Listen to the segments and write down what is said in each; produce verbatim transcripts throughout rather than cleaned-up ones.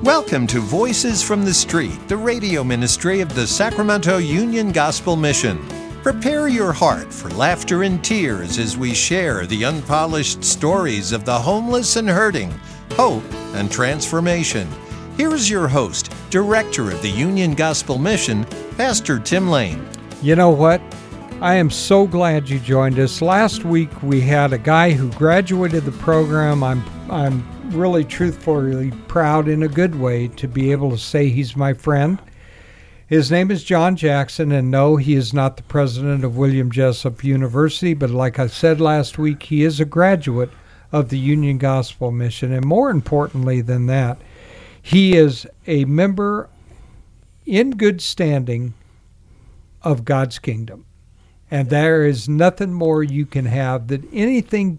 Welcome to Voices from the Street, the radio ministry of the Sacramento Union Gospel Mission. Prepare your heart for laughter and tears as we share the unpolished stories of the homeless and hurting, hope and transformation. Here's your host, Director of the Union Gospel Mission, Pastor Tim Lane. You know what? I am so glad you joined us. Last week we had a guy who graduated the program. I'm I'm really truthfully proud in a good way to be able to say he's my friend. His name is John Jackson, and no, he is not the president of William Jessup University, but like I said last week, he is a graduate of the Union Gospel Mission, and more importantly than that, he is a member in good standing of God's kingdom. And there is nothing more you can have. That anything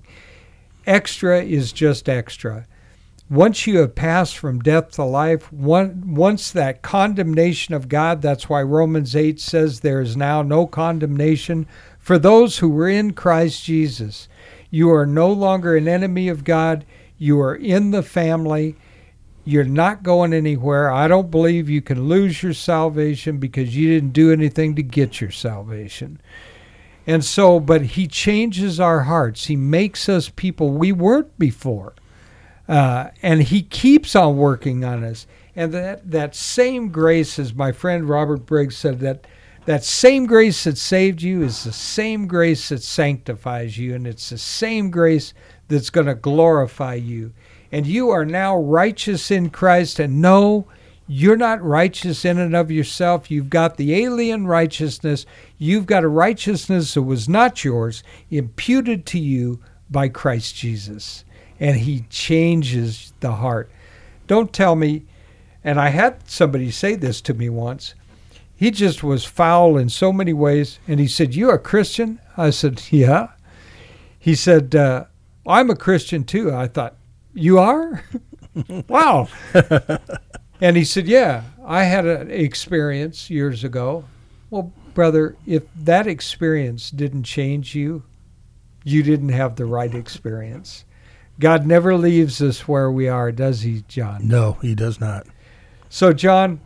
extra is just extra. Once you have passed from death to life, one, once that condemnation of God, that's why Romans eight says there is now no condemnation for those who were in Christ Jesus. You are no longer an enemy of God. You are in the family. You're not going anywhere. I don't believe you can lose your salvation because you didn't do anything to get your salvation. And so, but he changes our hearts. He makes us people we weren't before. Uh, and he keeps on working on us. And that, that same grace, as my friend Robert Briggs said, that that same grace that saved you is the same grace that sanctifies you. And it's the same grace that's going to glorify you. And you are now righteous in Christ. And no, you're not righteous in and of yourself. You've got the alien righteousness. You've got a righteousness that was not yours, imputed to you by Christ Jesus. And he changes the heart. Don't tell me, and I had somebody say this to me once, he just was foul in so many ways. And he said, "You a Christian?" I said, "Yeah." He said, uh, "I'm a Christian too." I thought, "You are?" Wow. And he said, "Yeah, I had an experience years ago." Well, brother, if that experience didn't change you, you didn't have the right experience. God never leaves us where we are, does he, John? No, he does not. So, John,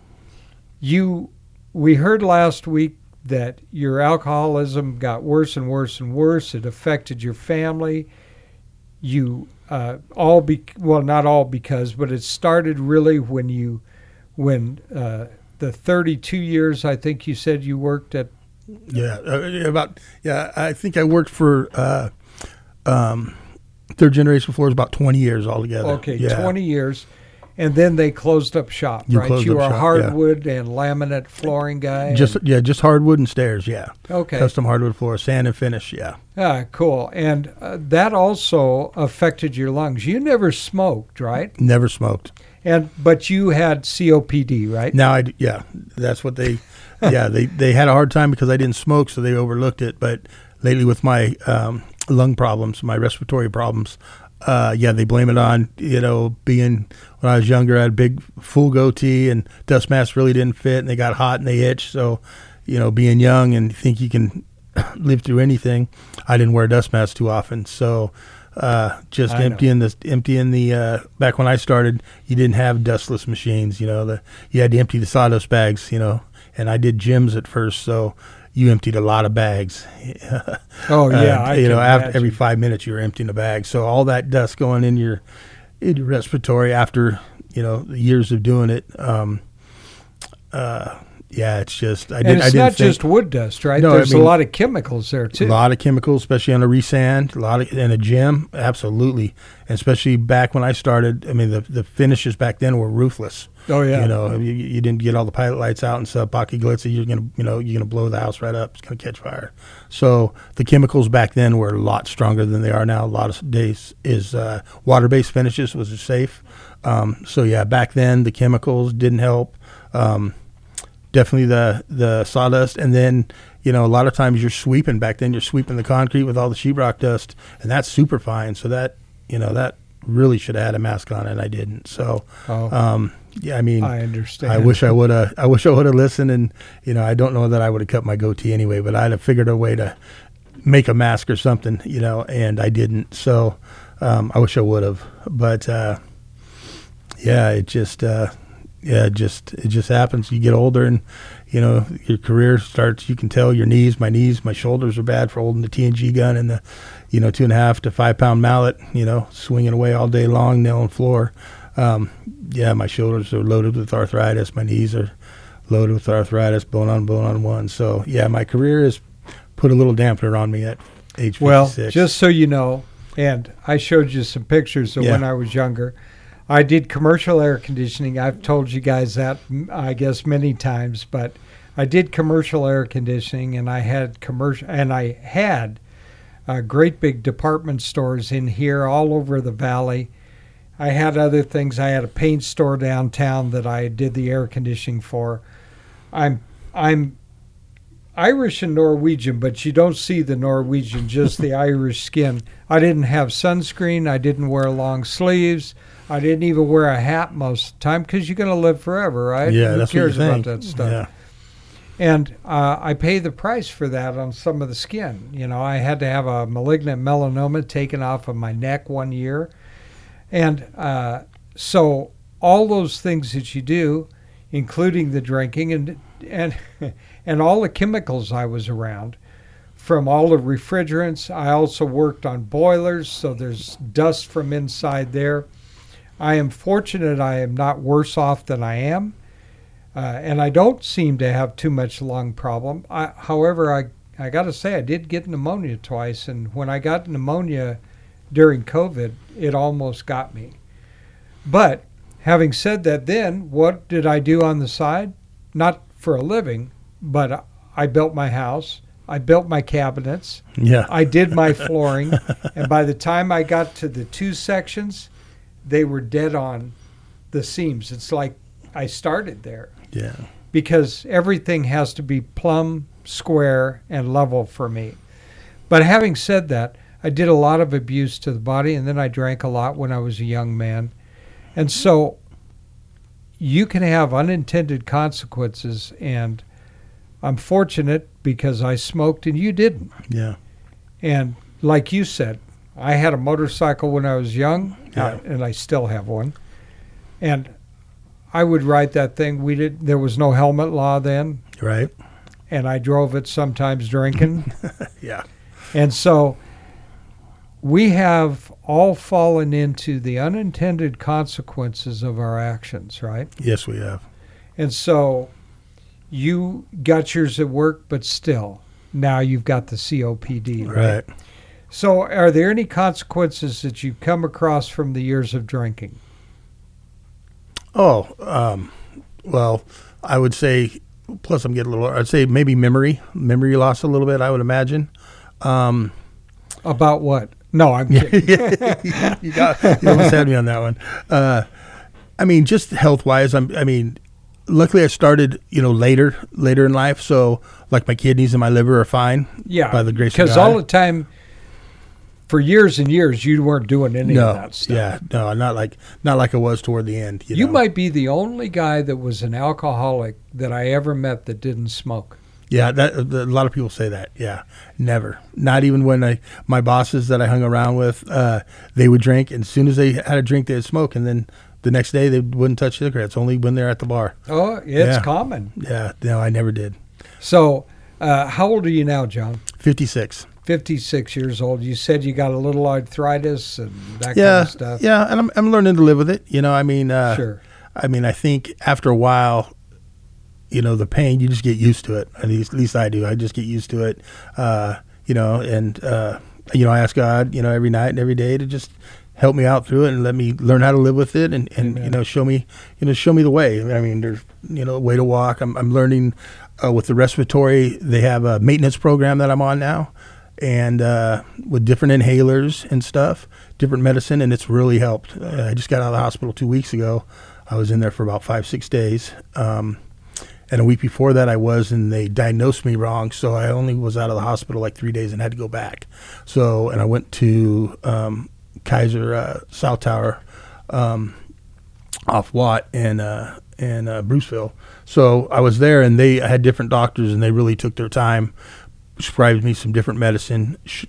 you we heard last week that your alcoholism got worse and worse and worse. It affected your family. You uh, all be well, not all because, but it started really when you when uh, the thirty-two years I think you said you worked at. Yeah, uh, about yeah. I think I worked for uh, um, Third Generation Floors about twenty years altogether. Okay, yeah. twenty years, and then they closed up shop. You right, closed you up were a shop, hardwood yeah. and laminate flooring guy. Just and, yeah, just hardwood and stairs. Yeah. Okay. Custom hardwood floors, sand and finish. Yeah. Ah, cool. And uh, that also affected your lungs. You never smoked, right? Never smoked. And but you had C O P D, right? Now I yeah, that's what they yeah they they had a hard time because I didn't smoke, so they overlooked it. But lately with my um, lung problems, my respiratory problems. Uh, yeah, they blame it on, you know, being, when I was younger, I had a big full goatee and dust masks really didn't fit and they got hot and they itched. So, you know, being young and think you can live through anything, I didn't wear dust masks too often. So, uh, just I emptying the, emptying the, uh, back when I started, you didn't have dustless machines, you know, the, you had to empty the sawdust bags, you know, and I did gyms at first. So, you emptied a lot of bags. Oh yeah, uh, I you can know, after imagine. every five minutes you were emptying a bag. So all that dust going in your, in your respiratory after you know years of doing it. Um, uh, yeah, it's just I and did. it's I didn't not think, just wood dust, right? No, I There's mean, a lot of chemicals there too. a lot of chemicals, especially on a resand. A lot of in a gym, absolutely, and especially back when I started. I mean, the the finishes back then were ruthless. Oh yeah, You know, you, you didn't get all the pilot lights out and stuff. Pocky glitzy, you're gonna, you know, you're gonna blow the house right up. It's gonna catch fire. So the chemicals back then were a lot stronger than they are now. A lot of days is uh, water-based finishes was safe. Um, so yeah, back then the chemicals didn't help. Um, definitely the the sawdust, and then you know a lot of times you're sweeping. Back then you're sweeping the concrete with all the sheetrock dust, and that's super fine. So that you know that really should have had a mask on, and I didn't. So. Oh. Um, Yeah, I mean, I understand. I wish I would have. I wish I would have listened, and you know, I don't know that I would have cut my goatee anyway. But I'd have figured a way to make a mask or something, you know, and I didn't. So um, I wish I would have. But uh, yeah, it just uh, yeah, it just it just happens. You get older, and you know your career starts. You can tell your knees, my knees, my shoulders are bad for holding the T N G gun and the, you know, two and a half to five pound mallet. You know, swinging away all day long, nailing floor. Um, yeah, my shoulders are loaded with arthritis. My knees are loaded with arthritis, bone on bone on one. So yeah, my career has put a little dampener on me at age fifty-six. Well, just so you know, and I showed you some pictures of Yeah. when I was younger. I did commercial air conditioning. I've told you guys that, m- I guess, many times, but I did commercial air conditioning, and I had commercial, and I had uh, great big department stores in here all over the valley. I had other things. I had a paint store downtown that I did the air conditioning for. I'm I'm Irish and Norwegian, but you don't see the Norwegian, just the Irish skin. I didn't have sunscreen. I didn't wear long sleeves. I didn't even wear a hat most of the time because you're going to live forever, right? Yeah, Who that's what you cares about think. that stuff? Yeah. And uh, I pay the price for that on some of the skin. You know, I had to have a malignant melanoma taken off of my neck one year. And uh, so all those things that you do, including the drinking and and and all the chemicals I was around, from all the refrigerants. I also worked on boilers, so there's dust from inside there. I am fortunate I am not worse off than I am, uh, and I don't seem to have too much lung problem. I, however, I, I got to say I did get pneumonia twice, and when I got pneumonia during COVID, it almost got me. But having said that, then what did I do on the side? Not for a living, but I built my house. I built my cabinets. Yeah. I did my flooring. And by the time I got to the two sections, they were dead on the seams. It's like I started there Yeah. because everything has to be plumb, square, and level for me. But having said that, I did a lot of abuse to the body, and then I drank a lot when I was a young man. And so you can have unintended consequences, and I'm fortunate because I smoked and you didn't. Yeah. And like you said, I had a motorcycle when I was young, Yeah. uh, and I still have one. And I would ride that thing. We did. There was no helmet law then, Right. and I drove it sometimes drinking. Yeah. And so we have all fallen into the unintended consequences of our actions, right? Yes, we have. And so you got yours at work, but still, now you've got the C O P D, right? Right. So are there any consequences that you've come across from the years of drinking? Oh, um, well, I would say, plus I'm getting a little, I'd say maybe memory, memory loss a little bit, I would imagine. Um, About what? No, I'm kidding. you got, you almost had me on that one. Uh, I mean, just health wise, I'm, I mean, luckily I started, you know, later, later in life. So like my kidneys and my liver are fine. Yeah. By the grace of Because God. all the time, for years and years, you weren't doing any no, of that stuff. yeah, no, not like, not like I was toward the end. You, You know? might be the only guy that was an alcoholic that I ever met that didn't smoke. Yeah, that a lot of people say that. Yeah, never. Not even when I my bosses that I hung around with, uh, they would drink, and as soon as they had a drink, they'd smoke, and then the next day they wouldn't touch cigarettes. Only when they're at the bar. Oh, it's Yeah. common. Yeah, no, I never did. So, uh, how old are you now, John? Fifty-six. fifty-six years old. You said you got a little arthritis and that Yeah, kind of stuff. yeah, and I'm I'm learning to live with it. You know, I mean, uh, Sure. I mean, I think after a while, you know, the pain, you just get used to it. At least, at least I do. I just get used to it. Uh, you know, and uh, you know, I ask God, you know, every night and every day to just help me out through it and let me learn how to live with it, and, and Amen. you know, show me, you know, show me the way. I mean, there's, you know, a way to walk. I'm I'm learning uh, with the respiratory. They have a maintenance program that I'm on now, and uh, with different inhalers and stuff, different medicine, and it's really helped. Uh, I just got out of the hospital two weeks ago. I was in there for about five, six days. Um, And a week before that I was, and they diagnosed me wrong. So I only was out of the hospital like three days and had to go back. So, and I went to um, Kaiser uh, South Tower um, off Watt and, uh, and uh, Bruceville. So I was there, and they I had different doctors, and they really took their time, prescribed me some different medicine, sh-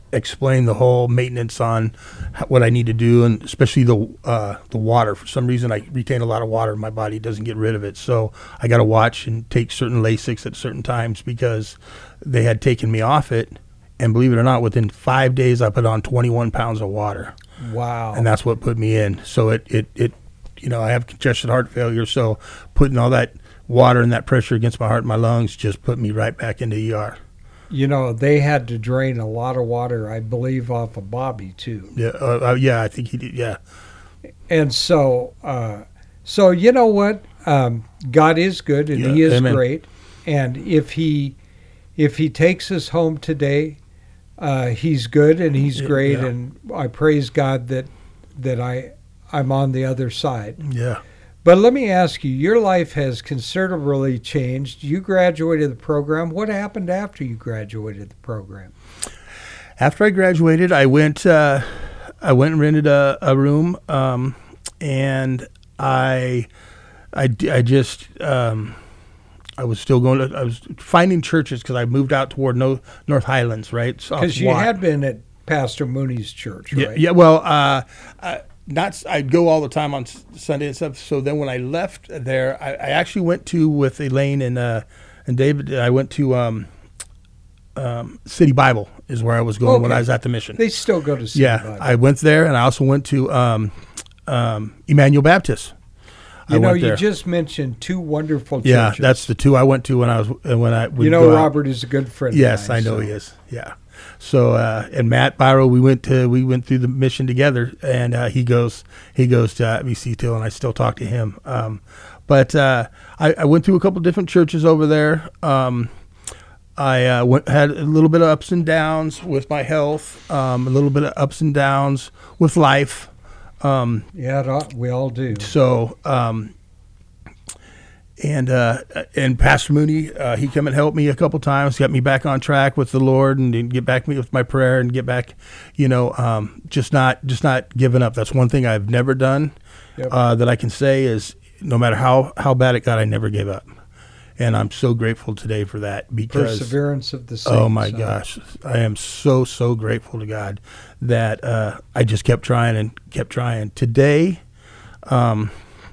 explain the whole maintenance on how, what I need to do, and especially the uh, the water. For some reason, I retain a lot of water in my body; it doesn't get rid of it. So I got to watch and take certain Lasix at certain times because they had taken me off it. And believe it or not, within five days, I put on twenty-one pounds of water. Wow! And that's what put me in. So it it it, you know, I have congested heart failure. So putting all that water and that pressure against my heart and my lungs just put me right back into E R. You know, they had to drain a lot of water, I believe, off of Bobby too. Yeah, uh, uh, yeah, I think he did. Yeah, and so, uh, so you know what? Um, God is good, and yeah, He is amen. great. And if He, if He takes us home today, uh, He's good and He's great. Yeah. And I praise God that that I I'm on the other side. Yeah. But let me ask you, your life has considerably changed. You graduated the program. What happened after you graduated the program? After I graduated, I went. Uh, I went and rented a, a room, um, and I, I, I just. Um, I was still going to. I was finding churches because I moved out toward no, North Highlands, right? Because you Watt. had been at Pastor Mooney's church, right? Yeah. Yeah. Well, uh, I, not. I'd go all the time on Sunday and stuff. So then when I left there, I, I actually went to with Elaine and uh, and David. I went to um, um, City Bible is where I was going Okay. when I was at the mission. They still go to City yeah, Bible. I went there, and I also went to um, um, Emmanuel Baptist. You I know, went you there. just mentioned two wonderful churches. Yeah, that's the two I went to when I was when I. would You know, go out. Robert is a good friend. Yes, of mine, I know so. he is. Yeah. So uh, and Matt Byro, we went to we went through the mission together, and uh, he goes he goes to A B C too, and I still talk to him. Um, but uh, I, I went through a couple different churches over there. Um, I uh, went, had a little bit of ups and downs with my health, um, a little bit of ups and downs with life. Um, Yeah, it ought- we all do. so. Um, And uh, and Pastor Mooney, uh, he come and helped me a couple times, got me back on track with the Lord, and, and get back me with my prayer, and get back, you know, um, just not just not giving up. That's one thing I've never done. Yep. Uh, that I can say is, no matter how, how bad it got, I never gave up, and I'm so grateful today for that because Perseverance of the saints. oh my huh? gosh, I am so so grateful to God that uh, I just kept trying and kept trying. Today, um,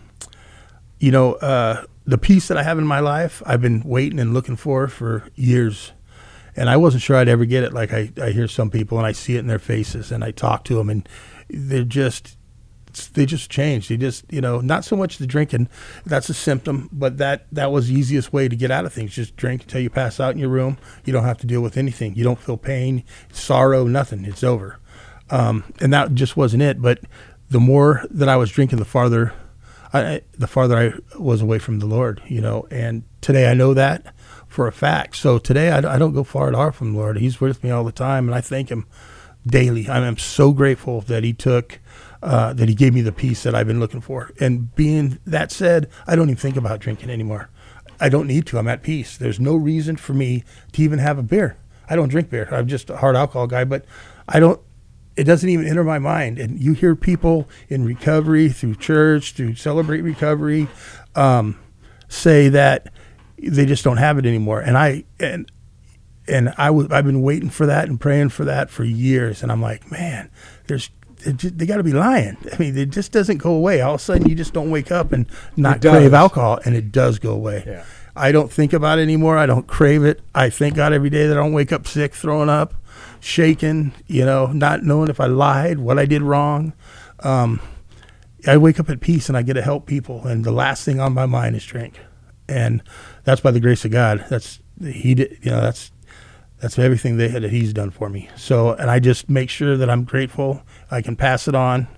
you know. Uh, The peace that I have in my life, I've been waiting and looking for for years. And I wasn't sure I'd ever get it. Like I, I hear some people and I see it in their faces and I talk to them and they're just, they just changed. They just, you know, not so much the drinking, that's a symptom, but that, that was the easiest way to get out of things. Just drink until you pass out in your room. You don't have to deal with anything. You don't feel pain, sorrow, nothing. It's over. Um, and that just wasn't it. But the more that I was drinking, the farther I, the farther I was away from the Lord, you know, and today I know that for a fact. So today I, I don't go far at all from the Lord. He's with me all the time, and I thank him daily. I am so grateful that he took, uh, that he gave me the peace that I've been looking for. And being that said, I don't even think about drinking anymore. I don't need to. I'm at peace. There's no reason for me to even have a beer. I don't drink beer. I'm just a hard alcohol guy, but I don't, it doesn't even enter my mind. And you hear people in recovery, through church, through Celebrate Recovery, um, say that they just don't have it anymore. And I and and I w- I've been waiting for that and praying for that for years. And I'm like, man, there's just, they got to be lying. I mean, it just doesn't go away. All of a sudden, you just don't wake up and not It does. crave alcohol, and it does go away. Yeah. I don't think about it anymore. I don't crave it. I thank God every day that I don't wake up sick, throwing up, shaking, you know, not knowing if I lied, what I did wrong. Um, I wake up at peace and I get to help people. And the last thing on my mind is drink. And that's by the grace of God. That's, he did, you know, that's, that's everything that, that he's done for me. So, and I just make sure that I'm grateful. I can pass it on.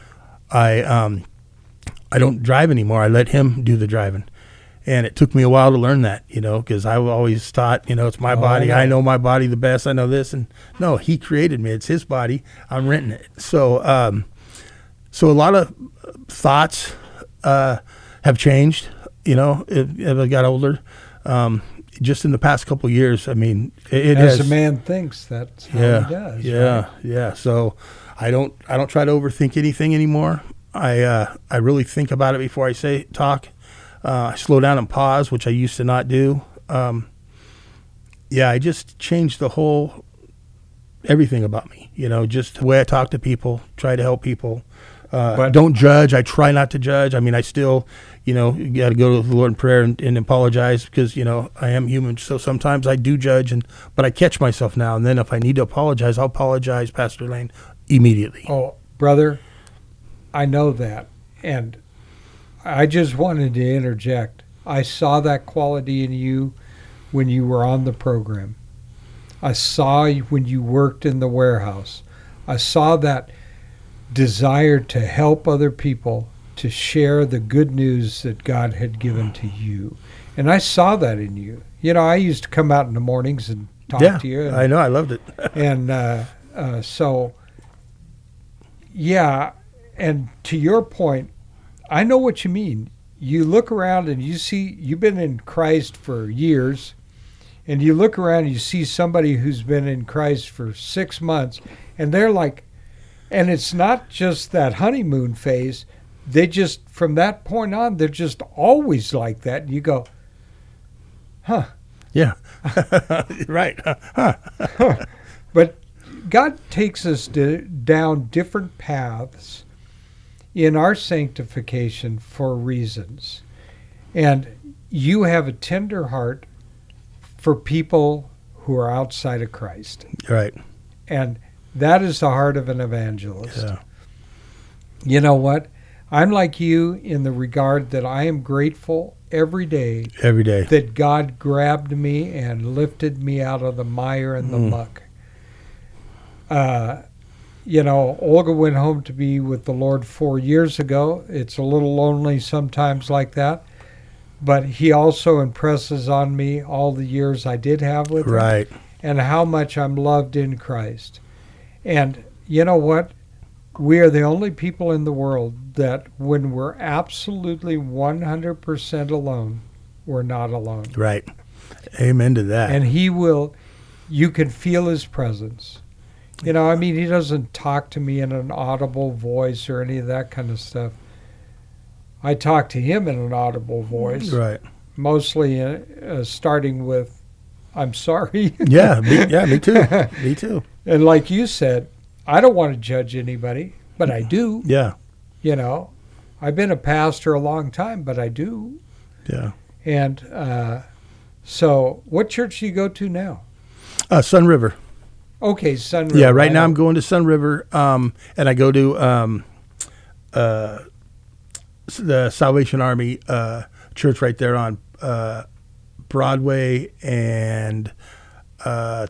I, um, I don't drive anymore. I let him do the driving. And it took me a while to learn that, you know, because I always thought, you know, it's my Oh, body. I know. I know my body the best. I know this. And no, he created me. It's his body. I'm renting it. So, um, so a lot of thoughts uh, have changed, you know, as as I got older. Um, just in the past couple of years, I mean, it, it As has. a man thinks, that's how Yeah, he does. yeah, right? yeah. So I don't, I don't try to overthink anything anymore. I, uh, I really think about it before I say talk. Uh, I slow down and pause, which I used to not do. Um, yeah, I just changed the whole everything about me. You know, just the way I talk to people, try to help people. Uh, But- don't judge. I try not to judge. I mean, I still, you know, you got to go to the Lord in prayer and, and apologize because, you know, I am human. So sometimes I do judge, and but I catch myself now. And then if I need to apologize, I'll apologize, Pastor Lane, immediately. Oh, brother, I know that. And I just wanted to interject. I saw that quality in you when you were on the program. I saw you when you worked in the warehouse. I saw that desire to help other people, to share the good news that God had given to you. And I saw that in you. You know, I used to come out in the mornings and talk yeah, to you. And, I know. I loved it. and uh, uh, so, yeah, and to your point, I know what you mean. You look around and you see, you've been in Christ for years, and you look around and you see somebody who's been in Christ for six months, and they're like, and it's not just that honeymoon phase. They just, from that point on, they're just always like that. And you go, huh. Yeah. Right. Huh. But God takes us to, down different paths in our sanctification for reasons. And you have a tender heart for people who are outside of Christ. Right. And that is the heart of an evangelist. Yeah. You know what? I'm like you in the regard that I am grateful every day Every day. that God grabbed me and lifted me out of the mire and the Mm. muck. Uh, you know, Olga went home to be with the Lord four years ago. It's a little lonely sometimes like that. But he also impresses on me all the years I did have with him Right. and how much I'm loved in Christ. And you know what? We are the only people in the world that when we're absolutely one hundred percent alone, we're not alone. Right. Amen to that. And he will, you can feel his presence. You know, I mean, he doesn't talk to me in an audible voice or any of that kind of stuff. I talk to him in an audible voice, right. mostly uh, uh, starting with, I'm sorry. Yeah. Me, yeah. Me too. Me too. And like you said, I don't want to judge anybody, but I do. Yeah. You know, I've been a pastor a long time, but I do. Yeah. And uh, so what church do you go to now? Uh, Sun River. Okay, Sun River. Yeah, right I now know. I'm going to Sun River, um, and I go to um, uh, s- the Salvation Army uh, church right there on uh, Broadway and uh,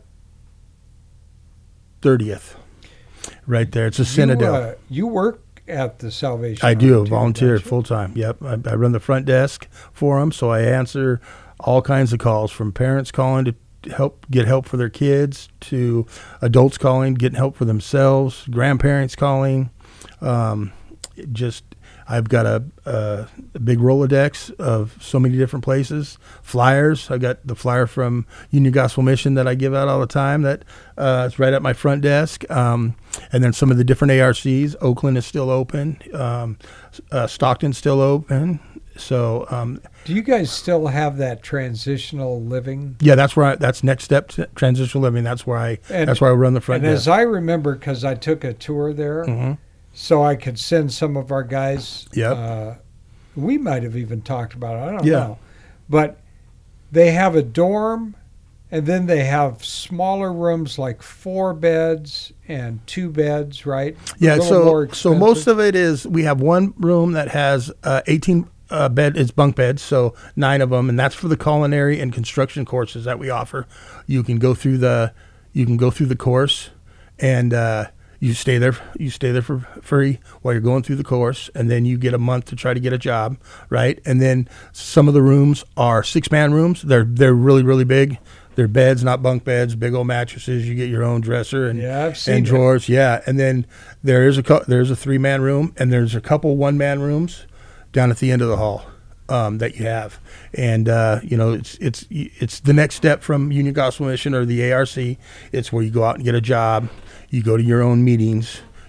thirtieth. Right there. It's a Citadel. You, uh, you work at the Salvation I Army do, too, volunteer don't you? full time. Yep. I, I run the front desk for them, so I answer all kinds of calls from parents calling to help get help for their kids to adults calling, getting help for themselves, grandparents calling. Um, it just I've got a, a, a big Rolodex of so many different places. Flyers. I got the flyer from Union Gospel Mission that I give out all the time. That uh, it's right at my front desk. Um, and then some of the different A R Cs. Oakland is still open. Um, uh, Stockton's still open. So um, Do you guys still have that transitional living? yeah, that's where I, that's next step to transitional living. That's where I And- that's where I run the front And desk. as I remember, because I took a tour there, Mhm. so I could send some of our guys. Yep. Uh, we might have even talked about it. I don't Yeah. know. But they have a dorm, and then they have smaller rooms like four beds and two beds, right? A Yeah, little so more so most expensive. of it is we have one room that has uh, eighteen uh, bed. It's bunk beds, so nine of them, and that's for the culinary and construction courses that we offer. You can go through the you can go through the course, and uh, you stay there. You stay there for free while you're going through the course, and then you get a month to try to get a job, right? And then some of the rooms are six man rooms. They're they're really really big. They're beds, not bunk beds. Big old mattresses. You get your own dresser and Yeah, I've seen and it. drawers. Yeah, and then there is a cou- there's a three man room, and there's a couple one man rooms down at the end of the hall um, that you have. And uh, you know, it's it's it's the next step from Union Gospel Mission or the A R C. It's where you go out and get a job. You go to your own meetings.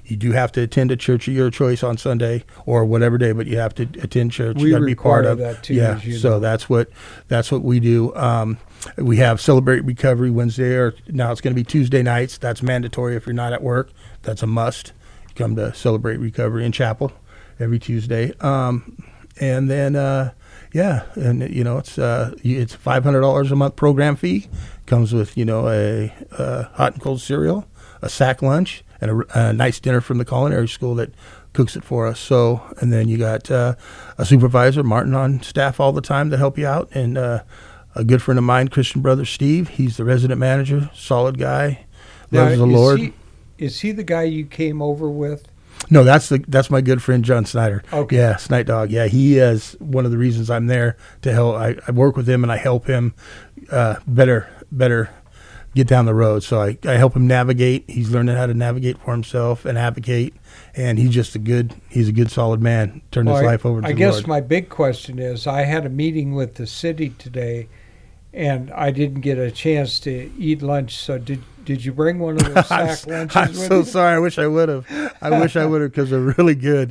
You do have to attend a church of your choice on Sunday or whatever day, but you have to attend church. We you got to be part require of that too, Yeah, as you so know. that's what that's what we do. Um, we have Celebrate Recovery Wednesday, or now it's going to be Tuesday nights. That's mandatory if you're not at work. That's a must. Come to Celebrate Recovery in chapel every Tuesday. Um, and then, uh, yeah, and you know, it's uh, it's five hundred dollars a month program fee. Comes with, you know, a, a hot and cold cereal, a sack lunch, and a, a nice dinner from the culinary school that cooks it for us. So, and then you got uh, a supervisor, Martin, on staff all the time to help you out, and uh, a good friend of mine, Christian brother Steve. He's the resident manager, solid guy, loves Now, the is Lord. He, is he the guy you came over with? No, that's the that's my good friend John Snyder. Okay. Yeah, Snight Dog. Yeah, he is one of the reasons I'm there to help. I, I work with him and I help him uh, better better get down the road. So I, I help him navigate. He's learning how to navigate for himself and advocate. And he's just a good he's a good solid man. Turned Well, his I- life over to I the guess Lord. my big question is, I had a meeting with the city today, and I didn't get a chance to eat lunch. So did did you bring one of those I'm, sack lunches I'm with so you? sorry. I wish I would have. I wish I would have because they're really good.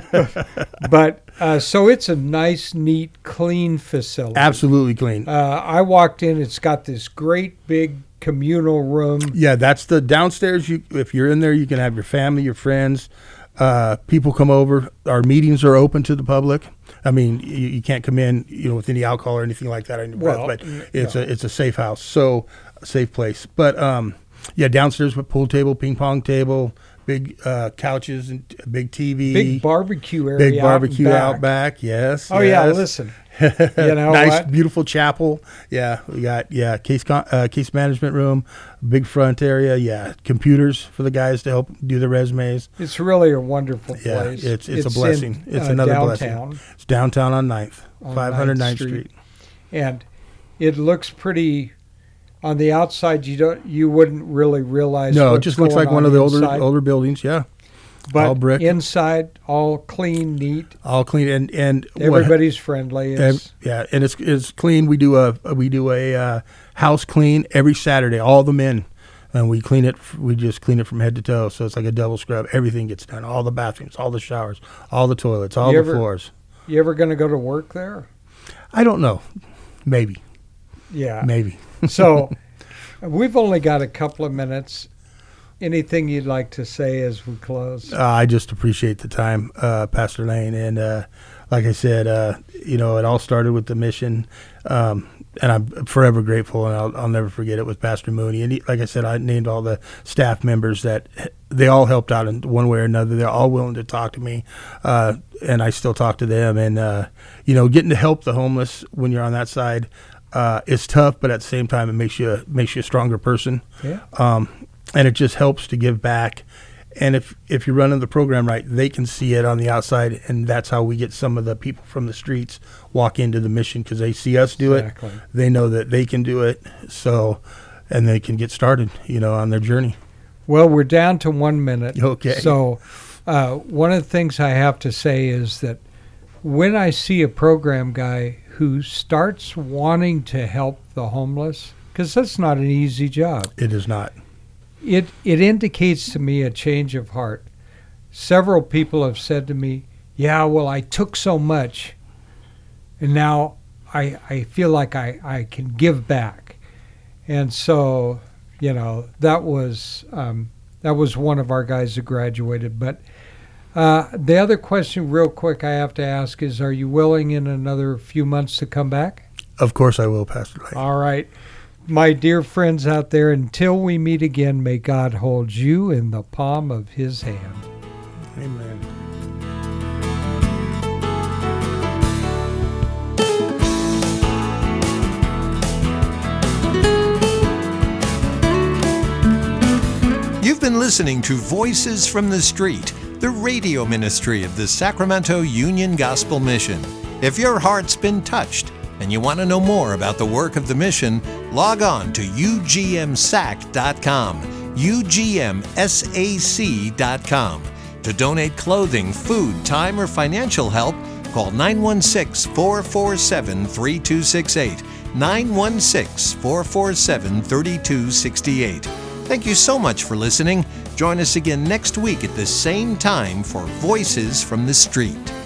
But uh, so it's a nice, neat, clean facility. Absolutely clean. Uh, I walked in. It's got this great big communal room. Yeah, that's the downstairs. You, if you're in there, you can have your family, your friends, uh, people come over. Our meetings are open to the public. I mean, you, you can't come in, you know, with any alcohol or anything like that on your breath. Well, But n- it's no. a it's a safe house, so a safe place. But um, yeah, downstairs with pool table, ping pong table, big uh, couches, and a big T V, Big barbecue area. big out barbecue and out back. back. Yes. Oh yeah, yes. listen. You know nice, what? beautiful chapel. Yeah, we got yeah case con- uh, case management room, big front area. Yeah, computers for the guys to help do the resumes. It's really a wonderful Yeah, place. it's it's, a in, blessing. It's uh, another downtown, blessing. It's downtown on ninth, on five hundred ninth ninth Street. and it looks pretty. On the outside, you don't, you wouldn't really realize. No, it what's just looks going like one on of the older inside. older buildings. Yeah, but all brick. inside, all clean, neat. all clean and and what- Everybody's friendly. ev- It's, yeah, and it's it's clean. We do a we do a uh, house clean every Saturday. All the men. And we clean it. We just clean it from head to toe. So it's like a double scrub. Everything gets done. All the bathrooms, all the showers, all the toilets, all You the ever- floors. you ever going to go to work there? I don't know. Maybe. Yeah. Maybe. So we've only got a couple of minutes. Anything you'd like to say as we close? Uh, I just appreciate the time, uh, Pastor Lane. And uh, like I said, uh, you know, it all started with the mission. Um, and I'm forever grateful, and I'll, I'll never forget it with Pastor Mooney. And he, like I said, I named all the staff members that they all helped out in one way or another. They're all willing to talk to me, uh, and I still talk to them. And, uh, you know, getting to help the homeless when you're on that side uh, is tough, but at the same time, it makes you makes you a stronger person. Yeah. Um, and it just helps to give back. And if, if you're running the program right, they can see it on the outside, and that's how we get some of the people from the streets walk into the mission because they see us do Exactly. it. They know that they can do it, so and they can get started, you know, on their journey. Well, we're down to one minute. Okay. So uh, one of the things I have to say is that when I see a program guy who starts wanting to help the homeless, because that's not an easy job, It is not. it it indicates to me a change of heart. Several people have said to me, yeah, well, I took so much, and now I, I feel like I, I can give back. And so, you know, that was um, that was one of our guys that graduated. But uh, the other question real quick I have to ask is, are you willing in another few months to come back? Of course I will, Pastor Lane. All right. My dear friends out there, until we meet again, may God hold you in the palm of his hand. Amen. You've been listening to Voices from the Street, the radio ministry of the Sacramento Union Gospel Mission. If your heart's been touched and you want to know more about the work of the mission, log on to U G M sac dot com, U G M sac dot com. To donate clothing, food, time, or financial help, call nine one six, four four seven, three two six eight, nine one six, four four seven, three two six eight. Thank you so much for listening. Join us again next week at the same time for Voices from the Street.